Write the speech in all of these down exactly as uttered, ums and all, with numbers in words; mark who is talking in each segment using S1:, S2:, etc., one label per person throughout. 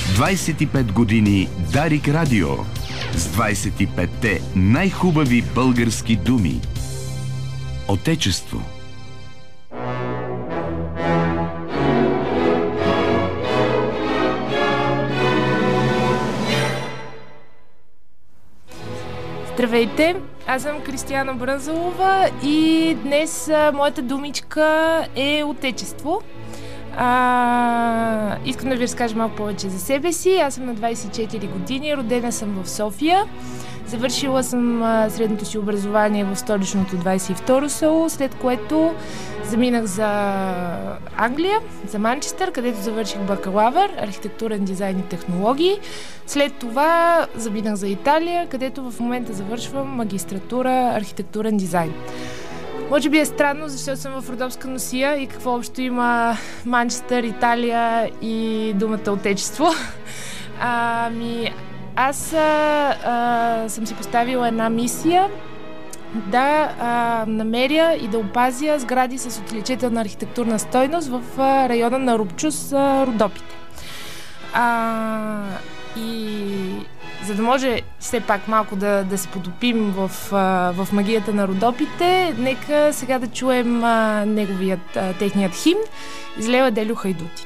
S1: двайсет и пет години Дарик Радио с двайсет и петте най-хубави български думи. Отечество.
S2: Здравейте, аз съм Кристияна Брънзалова и днес а, моята думичка е отечество. А, искам да ви разкажа малко повече за себе си. Аз съм на двайсет и четири години, родена съм в София. Завършила съм а, средното си образование в столичното двайсет и второ САУ, след което заминах за Англия, за Манчестър, където завърших бакалавър, архитектурен дизайн и технологии. След това заминах за Италия, където в момента завършвам магистратура архитектурен дизайн. Може би е странно, защото съм в родопска носия и какво общо има Манчестър, Италия и думата отечество. Ами, аз а, а, съм си поставила една мисия да а, намеря и да опазя сгради с отличителна архитектурна стойност в а, района на Рупчус, а, Родопите. А, и за да може все пак малко да, да се потопим в, а, в магията на Родопите, нека сега да чуем а, неговият, а, техният химн "Излева Делю Хайдути".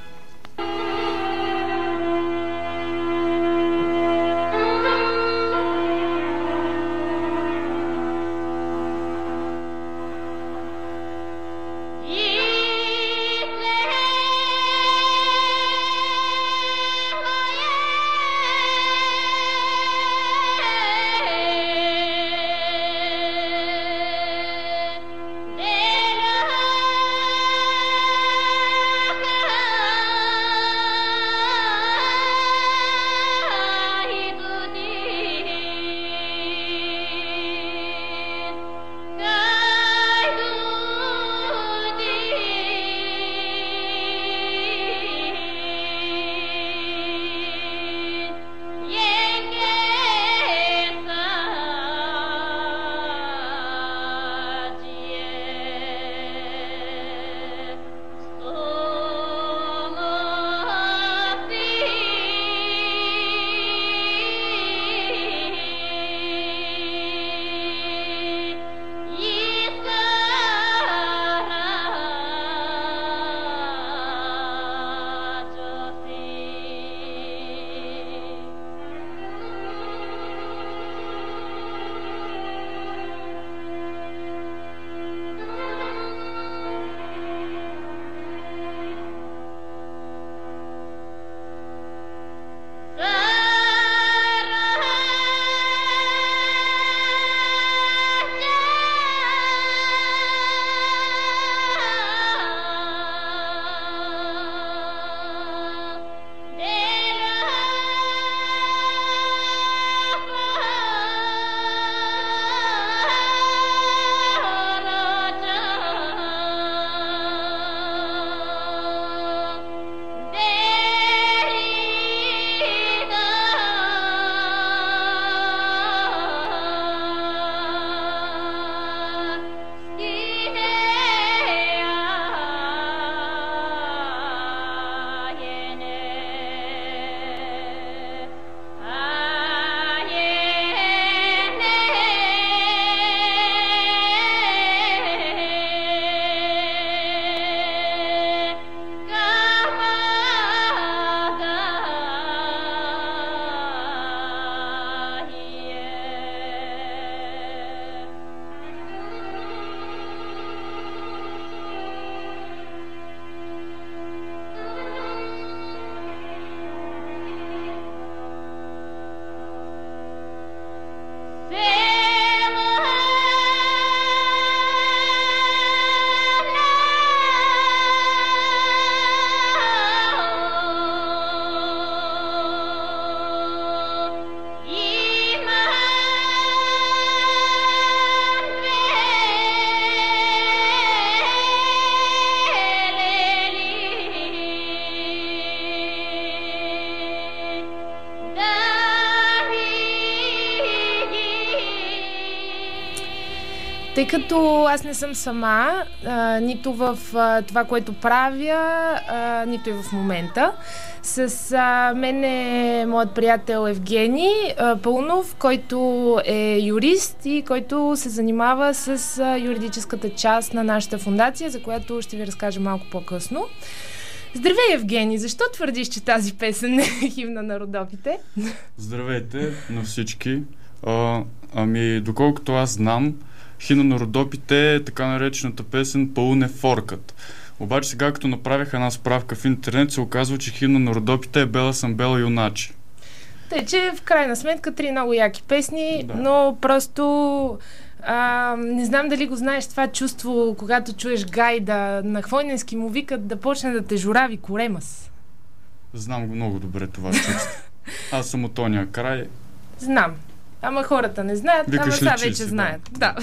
S2: Тъй като аз не съм сама, а, нито в а, това, което правя, а, нито и в момента. С а, мен е моят приятел Евгений а, Пълнов, който е юрист и който се занимава с а, юридическата част на нашата фондация, за която ще ви разкажа малко по-късно. Здравей, Евгений! Защо твърдиш, че тази песен е химна на Родопите?
S3: Здравейте на всички! А, ами, доколкото аз знам, химна на Родопите е така наречената песен "Пълне форкът". Обаче сега, като направих една справка в интернет, се оказва, че химна на Родопите е "Бела съм бела юначе".
S2: Тъй, че в крайна сметка три много яки песни,
S3: Да.
S2: но просто а, не знам дали го знаеш това чувство, когато чуеш гайда на хвойненски му викат да почне да те журави коремъс.
S3: Знам го много добре това чувство. Аз съм от ония край.
S2: Знам. Ама хората не знаят,
S3: Викаш
S2: ама сега
S3: личи
S2: вече
S3: си,
S2: знаят. Да.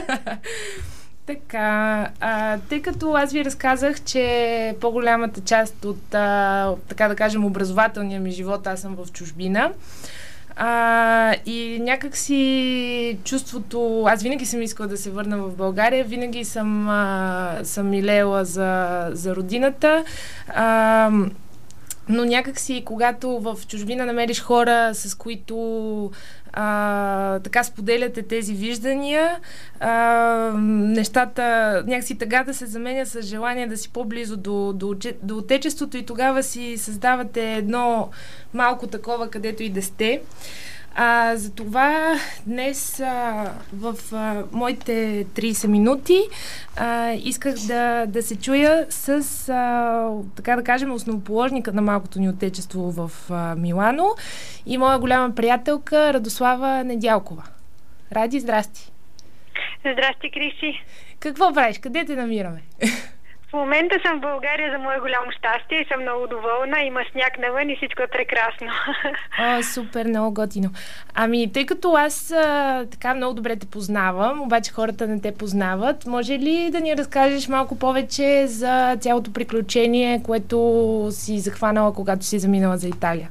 S2: Така, а, тъй като аз ви разказах, че по-голямата част от, а, така да кажем, образователния ми живот, аз съм в чужбина. А, и някак си чувството... Аз винаги съм искала да се върна в България, винаги съм, а, съм милела за, за родината. А, но някак си, когато в чужбина намериш хора, с които а, така споделяте тези виждания, а, нещата, някакси тъгата се заменя с желание да си по-близо до, до, до отечеството и тогава си създавате едно малко такова, където и да сте. А, затова днес а, в а, моите трийсет минути а, исках да, да се чуя с, а, така да кажем, основоположника на малкото ни отечество в а, Милано и моя голяма приятелка Радослава Недялкова. Ради, здрасти!
S4: Здрасти, Криси!
S2: Какво правиш? Къде те намираме?
S4: В момента съм в България за мое голямо щастие и съм много доволна. Има сняг навън и всичко е прекрасно.
S2: О, супер, много готино. Ами, тъй като аз а, така много добре те познавам, обаче хората не те познават, може ли да ни разкажеш малко повече за цялото приключение, което си захванала, когато си заминала за Италия?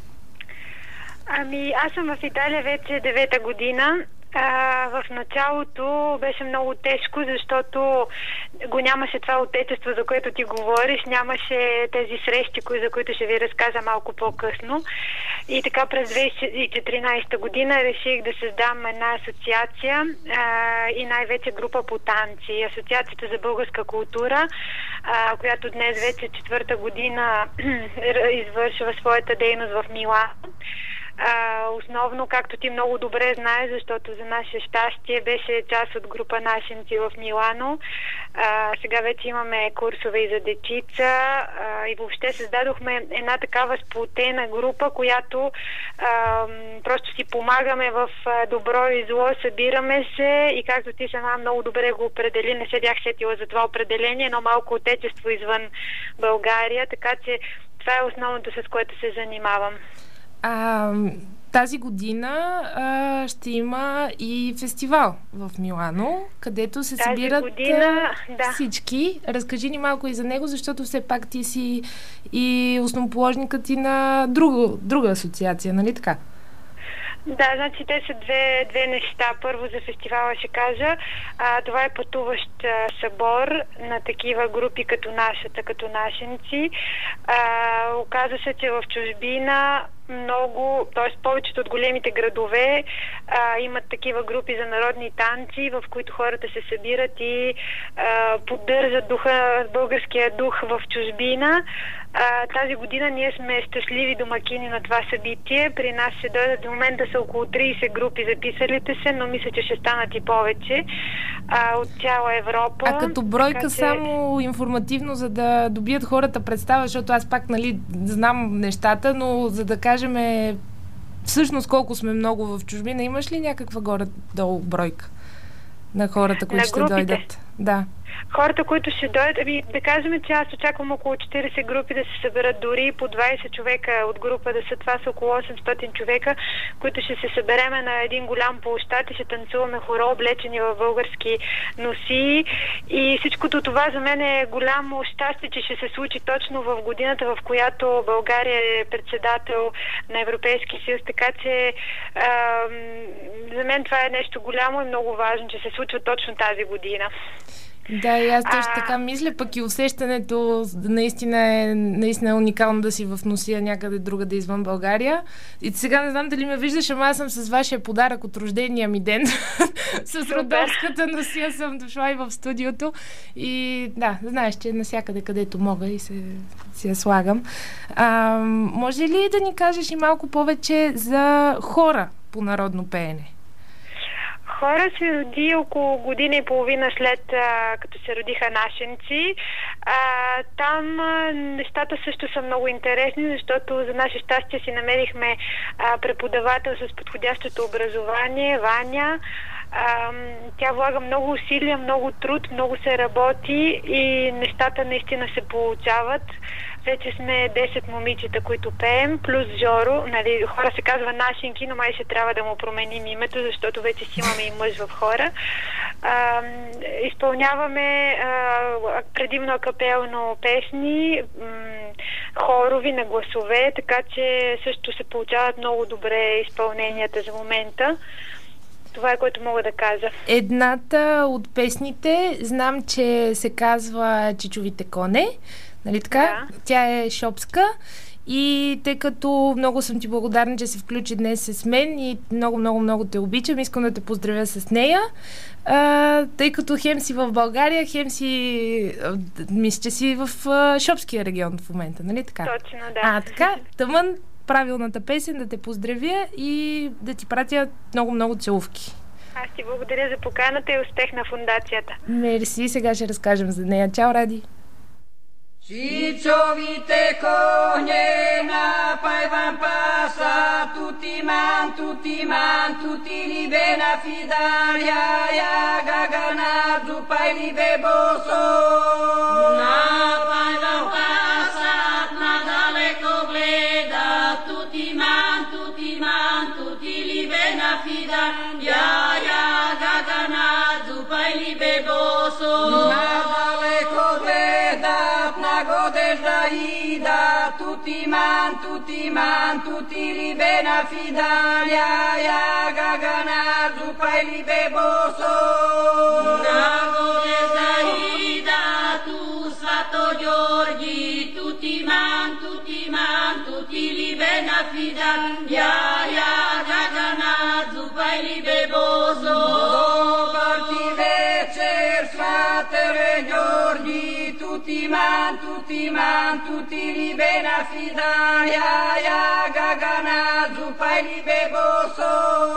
S4: Ами, аз съм в Италия вече девета година. А, в началото беше много тежко, защото го нямаше това отечество, за което ти говориш, нямаше тези срещи, кои, за които ще ви разкажа малко по-късно. И така през две хиляди и четиринадесета година реших да създам една асоциация а, и най-вече група по танци. Асоциацията за българска култура, а, която днес вече четвърта година извършва своята дейност в Милано. Uh, основно, както ти много добре знаеш, защото за наше щастие беше част от група нашенци в Милано. Uh, сега вече имаме курсове и за дечица uh, и въобще създадохме една такава сплотена група, която uh, просто си помагаме в добро и зло, събираме се и както ти сама много добре го определи, не се бях сетила за това определение, но малко отечество извън България, така че това е основното, с което се занимавам.
S2: А, тази година а, ще има и фестивал в Милано, където се
S4: тази
S2: събират
S4: година, да.
S2: всички. Разкажи ни малко и за него, защото все пак ти си и основоположникът ти на друга, друга асоциация, нали така?
S4: Да, значи те са две, две неща. Първо за фестивала ще кажа. А, това е пътуващ а, събор на такива групи като нашата, като нашенци. А, оказва се, че в чужбина много, т.е. повечето от големите градове а, имат такива групи за народни танци, в които хората се събират и а, поддържат духа, българския дух в чужбина. А, тази година ние сме щастливи домакини на това събитие. При нас ще дойдат до момента са около трийсет групи записалите се, но мисля, че ще станат и повече а, от цяла Европа.
S2: А като бройка
S4: така, че...
S2: само информативно, за да добият хората представа, защото аз пак, нали, знам нещата, но за да кажем всъщност колко сме много в чужбина, имаш ли някаква горе-долу бройка на хората, които
S4: на
S2: ще дойдат? Да.
S4: Хората, които ще дойдат, ами да кажем, че аз очаквам около четирийсет групи да се съберат, дори по двайсет човека от група да са, това са около осемстотин човека, които ще се събереме на един голям площад и ще танцуваме хоро, облечени в български носи. И всичкото това за мен е голямо щастие, че ще се случи точно в годината, в която България е председател на Европейски съюз, така че а, за мен това е нещо голямо и много важно, че се случва точно тази година.
S2: Да, и аз точно така мисля, пък и усещането наистина е наистина уникално да си в носия някъде другаде извън България. И сега не знам дали ме виждаш, ама аз съм с вашия подарък от рождения ми ден. С родолската носия съм дошла и в студиото. И да, знаеш, че насякъде където мога и се, си я слагам. А, може ли да ни кажеш и малко повече за хора по народно пеене?
S4: Хора се роди около година и половина след а, като се родиха нашенци. А, там а, нещата също са много интересни, защото за наше щастие си намерихме а, преподавател с подходящото образование, Ваня. А, тя влага много усилия, много труд, много се работи и нещата наистина се получават. Вече сме десет момичета, които пеем, плюс Жоро. Нали, хора се казва Нашенки, но май ще трябва да му променим името, защото вече си имаме и мъж в хора. А, изпълняваме а, предимно акапелно песни, м- хорови на гласове, така че също се получават много добре изпълненията за момента. Това е, което мога да кажа.
S2: Едната от песните, знам, че се казва Чичовите коне. Нали така?
S4: Да.
S2: Тя е шопска и тъй като много съм ти благодарна, че се включи днес с мен и много, много, много те обичам, искам да те поздравя с нея. А, тъй като хем си в България, хем си мисля, че си в а, Шопския регион в момента, нали така?
S4: Точно, да.
S2: А, така, тъмън правилната песен, да те поздравя и да ти пратя много-много целувки.
S4: Аз ти благодаря за поканата и успех на фундацията.
S2: Мерси, сега ще разкажем за нея. Чао, Ради!
S5: Cicciovite cogne napaivan passa tutti man, tutti man, tutti li bena fidaria ya gagana zupai li beboso. Napaivan passa na daleko gleda tutti man, tutti man, tutti li bena fidaria ya gagana zupai li beboso. Na daleko gleda Nagodežda ida, tutti man, tutti man, tutti li bena fidalia, ja gagana, zupai li beboso. Nagodežda ida, tu Svato Giorgi, tutti man, tutti man, tutti li bena fidalia, ja gagana, zupai li beboso. Dobar ti večer, Svatere Giorgi, tutti man, tutti man, tutti li bena fidalia, ja gagana, zupai li beboso.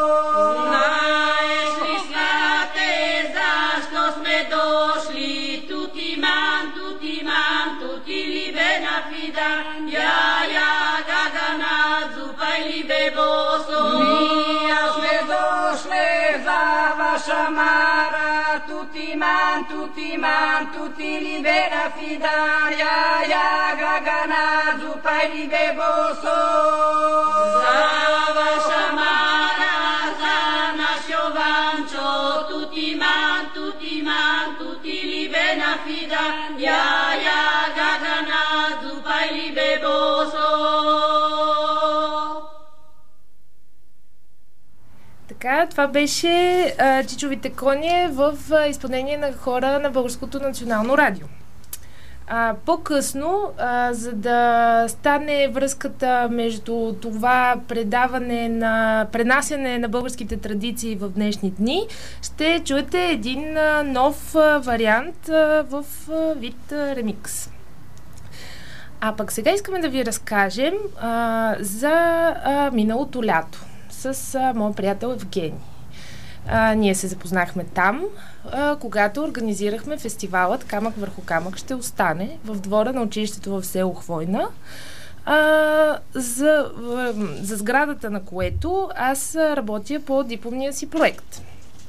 S5: Знаешь ли, свате, zašto sme došli, tutti man, tutti man, tutti li bena fidalia, ja gagana, zupai li beboso. Ние сме дошли за ваша мара, tutti man, tutti man, tutti li bena fidalia, ja gagana, zupai li beboso. За ваша мара, за наш Йованчо, tutti man, tutti man, tutti li bena fidalia, ja gagana, zupai li beboso.
S2: Така, това беше а, Чичовите коне в а, изпълнение на хора на Българското национално радио. А, по-късно, а, за да стане връзката между това предаване на пренасяне на българските традиции в днешни дни, ще чуете един а, нов а, вариант а, в а, вид а, ремикс. А пък сега искаме да ви разкажем а, за а, миналото лято с а, моят приятел Евгений. А, ние се запознахме там, а, когато организирахме фестивалът Камък върху камък ще остане в двора на училището в село Хвойна, а, за, за сградата на което аз работя по дипломния си проект.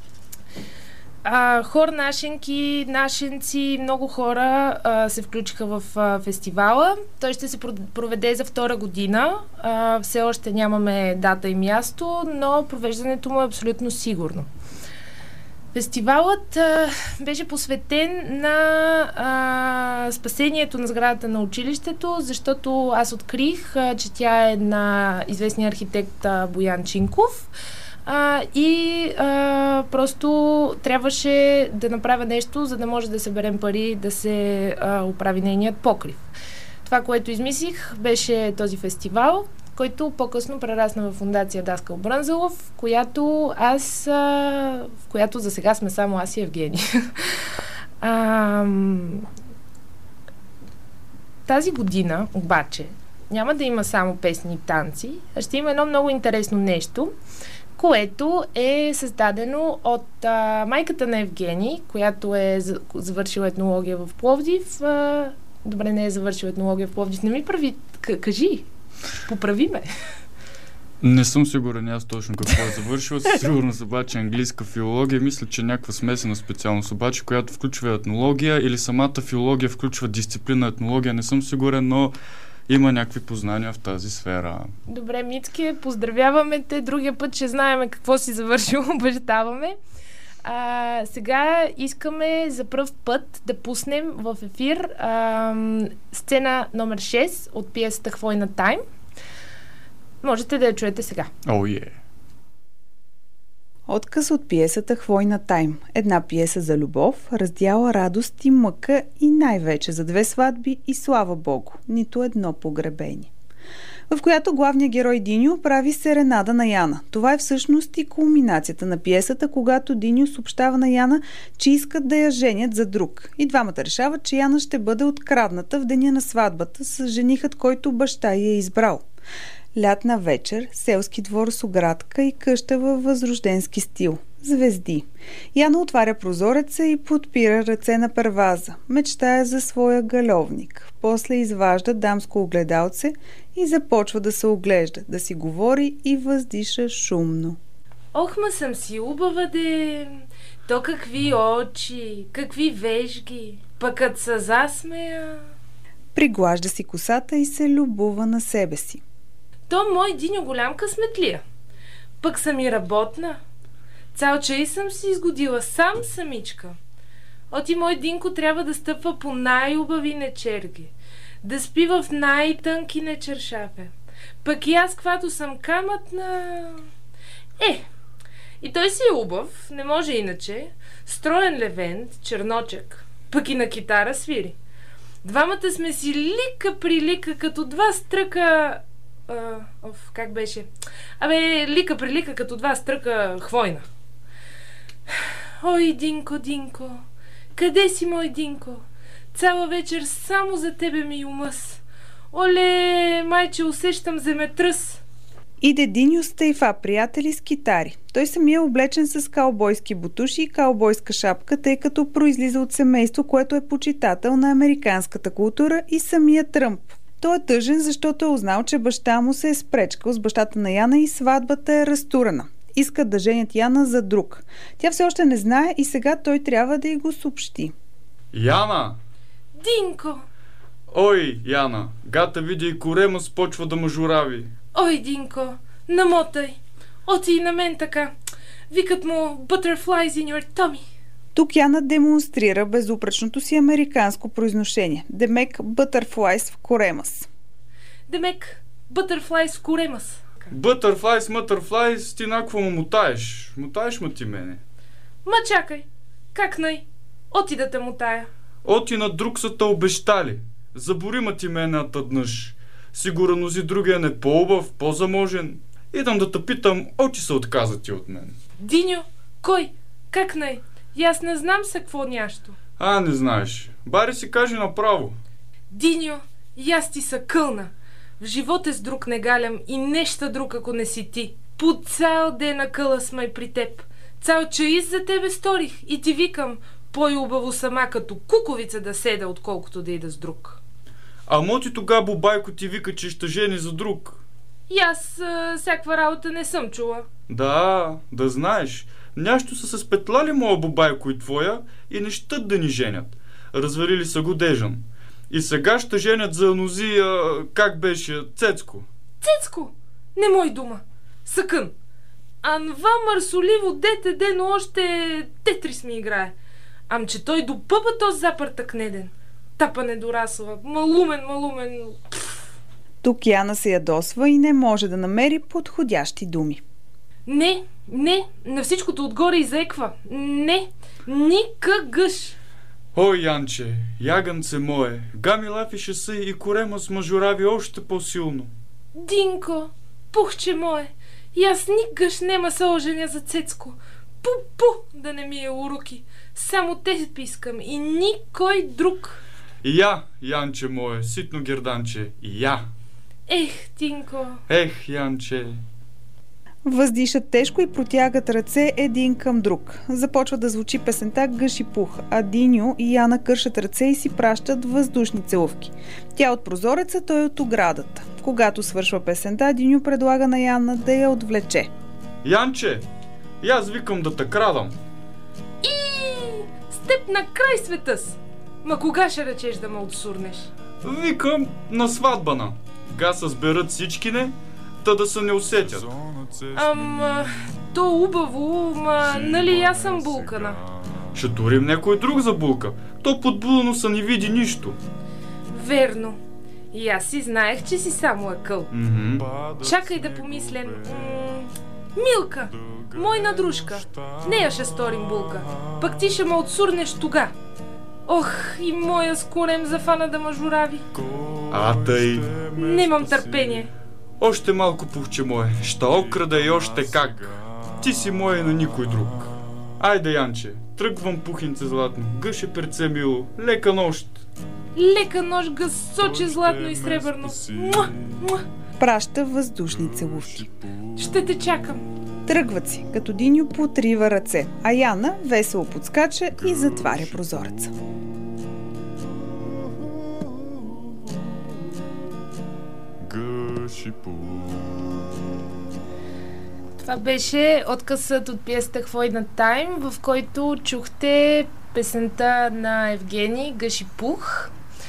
S2: А, хор нашенки, нашенци, много хора а, се включиха в а, фестивала. Той ще се проведе за втора година. А, все още нямаме дата и място, но провеждането му е абсолютно сигурно. Фестивалът а, беше посветен на а, спасението на сградата на училището, защото аз открих, а, че тя е на известния архитект а, Боян Чинков. А, и а, просто трябваше да направя нещо, за да може да съберем пари да се а, оправи нейният покрив. Това, което измислих, беше този фестивал, който по-късно прерасна в фондация Даскал Брънзалов, която аз, а, в която за сега сме само аз и Евгений. а, тази година, обаче, няма да има само песни и танци, а ще има едно много интересно нещо, което е създадено от а, майката на Евгений, която е завършила етнология в Пловдив. А, добре, не е завършила етнология в Пловдив. Не ми прави... К- кажи, поправи ме.
S3: Не съм сигурен аз точно какво е завършила. Със сигурност обаче английска филология. Мисля, че някаква смесена специалност обаче, която включва етнология или самата филология включва дисциплина етнология. Не съм сигурен, но има някакви познания в тази сфера.
S2: Добре, Мицке, поздравяваме те. Другия път ще знаем какво си завършил, обещаваме. А, сега искаме за пръв път да пуснем в ефир а, сцена номер шест от пиесата Хвойна тайм. Можете да я чуете сега.
S3: О, oh, yeah.
S6: Отказ от пиесата Хвойна тайм. Една пиеса за любов, раздяла радост и мъка и най-вече за две сватби и слава Богу, нито едно погребение. В която главният герой Диньо прави серенада на Яна. Това е всъщност и кулминацията на пиесата, когато Диньо съобщава на Яна, че искат да я женят за друг. И двамата решават, че Яна ще бъде открадната в деня на сватбата с женихът, който баща й е избрал. Лятна вечер, селски двор с оградка и къща във възрожденски стил. Звезди. Яна отваря прозореца и подпира ръце на перваза. Мечтая за своя галевник. После изважда дамско огледалце и започва да се оглежда, да си говори и въздиша шумно.
S2: Ох, ма съм си убава, де. То какви очи, какви вежги, пък кът са засмея.
S6: Приглажда си косата и се любува на себе си.
S2: То мой Диньо голям късметлия. Пък съм и работна. Цял чай съм си изгодила сам самичка. Оти мой Динко трябва да стъпва по най-убави нечерги, да спи в най-тънки нечершапе. Пък и аз, каквато съм камътна... Е, и той си е убав, не може иначе. Строен левент, черночек, пък и на китара свири. Двамата сме си лика при лика, като два стръка... Uh, оф, как беше? Абе, лика при лика, като два стръка хвойна. Ой, Динко, Динко, къде си, мой Динко? Цяла вечер само за тебе ми умъс. Оле, майче, усещам земетръс.
S6: Иде Диньо с тайфа, приятели с китари. Той самия е облечен с каубойски бутуши и каубойска шапка, тъй като произлиза от семейство, което е почитател на американската култура и самия Тръмп. Той е тъжен, защото е узнал, че баща му се е спречкал с бащата на Яна и сватбата е разтурена. Искат да женят Яна за друг. Тя все още не знае и сега той трябва да й го съобщи.
S3: Яна!
S2: Динко!
S3: Ой, Яна, гата види и корема спочва да мажурави.
S2: Ой, Динко, намотай. Оти и на мен така. Викат му butterflies in your tummy.
S6: Тук Яна демонстрира безупречното си американско произношение. Демек butterflies в коремас.
S2: Демек butterflies в коремас.
S3: Butterflies, mutterflies, ти накво му мутаеш. Мутаеш ма ти мене.
S2: Ма чакай, как най? Оти да те мутая.
S3: Оти на друг са те обещали. Забори ма ти мене а тъднъж. Сигурно си другия не по-убав, по-заможен. Идам да те питам, оти се отказа ти от мен.
S2: Диньо, кой? Как най? И аз не знам се какво нящо.
S3: А, не знаеш. Бари си кажи направо.
S2: Диньо, и аз ти са кълна. В живота с друг не галям и неща друг, ако не си ти. По цял ден на къла сме при теб. Цял чаис за тебе сторих и ти викам, по-убаво сама като куковица да седа, отколкото да ида с друг.
S3: А моти тога бабайко ти вика, че ще жени за друг.
S2: И аз а, всяква работа не съм чула.
S3: Да, да знаеш. Нящо са се спетлали моя бабайко и твоя и не щат да ни женят. Развалили са го дежан. И сега ще женят за анози, а, как беше, Цецко.
S2: Цецко? Не мой дума. Съкън. Анва мърсоливо дете дено още тетрис ми играе. Ам че той до пъпа този запъртък неден. Тапа не дорасла. Малумен, малумен.
S6: Тук Яна се ядосва и не може да намери подходящи думи.
S2: Не, не, на всичкото отгоре изеква. Не, никак гъш.
S3: Ой, Янче, ягънце мое, гами лафише се и корема с мажорави още по-силно.
S2: Динко, пухче мое, и аз никаш нема се оженя за Цецко. Пу-пу, да не ми е уроки. Само те искам и никой друг.
S3: И я, Янче мое, ситно герданче, и я.
S2: Ех, Динко.
S3: Ех, Янче.
S6: Въздишат тежко и протягат ръце един към друг. Започва да звучи песента "Гъш и пух", а Диньо и Яна кършат ръце и си пращат въздушни целувки. Тя от прозореца, той от оградата. Когато свършва песента, Диньо предлага на Яна да я отвлече.
S3: Янче, и аз викам да те крадам.
S2: И с теб на край света с. Ма кога ще речеш да ме отсурнеш?
S3: Викам на сватбана. Га се сберат всичкине, та да се не усетят.
S2: Ама, то убаво, ма нали аз съм булкана?
S3: Ще турим някой друг за булка. То подбудено са не види нищо.
S2: Верно. И аз си знаех, че си само акъл.
S3: Mm-hmm.
S2: Чакай да помислям. М- Милка, мойна дружка. Нея ще сторим булка. Пък ти ще ме отсурнеш тога. Ох, и моя скорем зафана да ме журави.
S3: А тъй.
S2: Немам търпение.
S3: Още малко, пухче мое. Ще окрада и още как. Ти си моя на никой друг. Айде, Янче, тръгвам, пухинце златно. Гъше перце мило. Лека нощ.
S2: Лека нож гъсоче златно и сребърно. Муа, муа.
S6: Праща въздушни целувки.
S2: Ще те чакам.
S6: Тръгват си, като Диньо потрива ръце, а Яна весело подскача и затваря прозореца.
S2: Това беше откъсът от пиесата "Хвойна тайм", в който чухте песента на Евгений "Гъш и пух".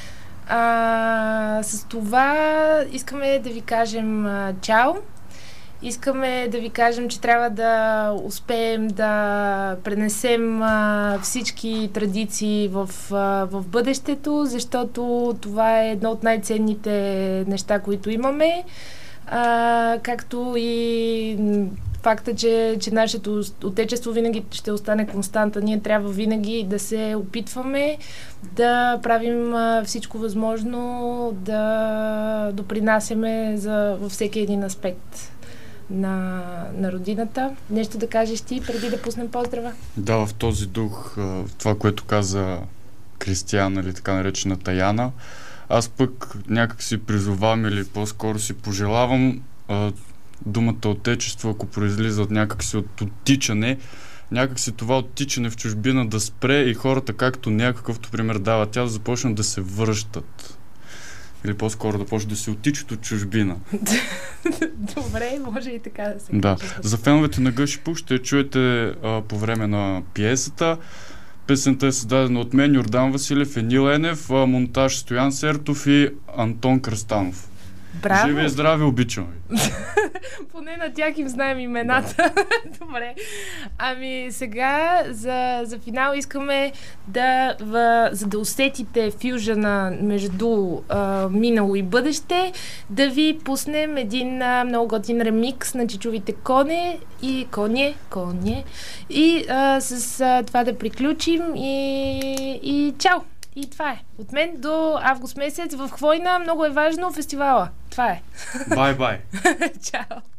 S2: А, с това искаме да ви кажем а, чао. Искаме да ви кажем, че трябва да успеем да пренесем а, всички традиции в, а, в бъдещето, защото това е едно от най-ценните неща, които имаме. А, както и факта, че, че нашето отечество винаги ще остане константа. Ние трябва винаги да се опитваме да правим а, всичко възможно, да допринасяме за, във всеки един аспект на, на родината. Нещо да кажеш ти, преди да пуснем поздрава?
S3: Да, в този дух, в това, което каза Кристиян, или така наречената Яна, аз пък някак си призовавам или по-скоро си пожелавам а, думата отечество, ако произлиза от някак си от оттичане, някак си това оттичане в чужбина да спре и хората, както някакъвто пример дава тя, да започнат да се връщат. Или по-скоро да почне да се оттичат от чужбина.
S2: Добре, може и така да се
S3: Да.
S2: каже.
S3: За феновете на Гъш и пух ще чуете а, по време на пиесата. Песента е създадена от мен, Йордан Василев, Енил Енев, а, монтаж Стоян Сертов и Антон Кръстанов.
S2: Браво!
S3: Живи и здрави, обичам ви!
S2: Поне на тях им знаем имената. Добре. Ами сега за, за финал искаме да, в, за да усетите фюжъна между а, минало и бъдеще, да ви пуснем един а, много готин ремикс на Чичовите коне и коне, коне. И а, с а, това да приключим и, и чао! И това е. От мен до август месец в Хвойна много е важно фестивала. Това е.
S3: Бай-бай!
S2: Чао!